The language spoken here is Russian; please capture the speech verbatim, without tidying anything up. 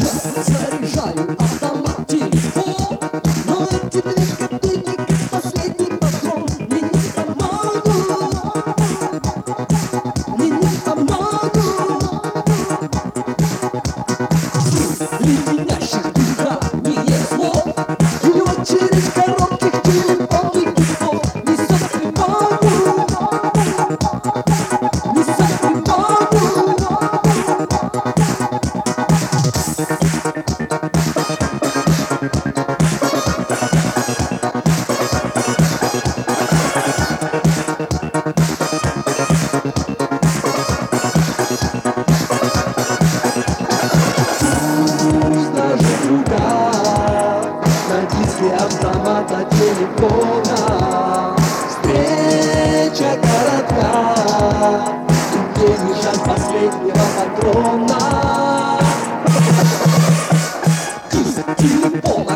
Заряжаю автомат, телефон, но эти две копейки как последний патрон. Мне не помогут, мне не помогут. Леденящих дыхание слов и очередь коротких телефонных гудков несет тревогу, несет тревогу. На диске автомата телефона встреча коротка, и где лежат последнего патрона. Диск телефона.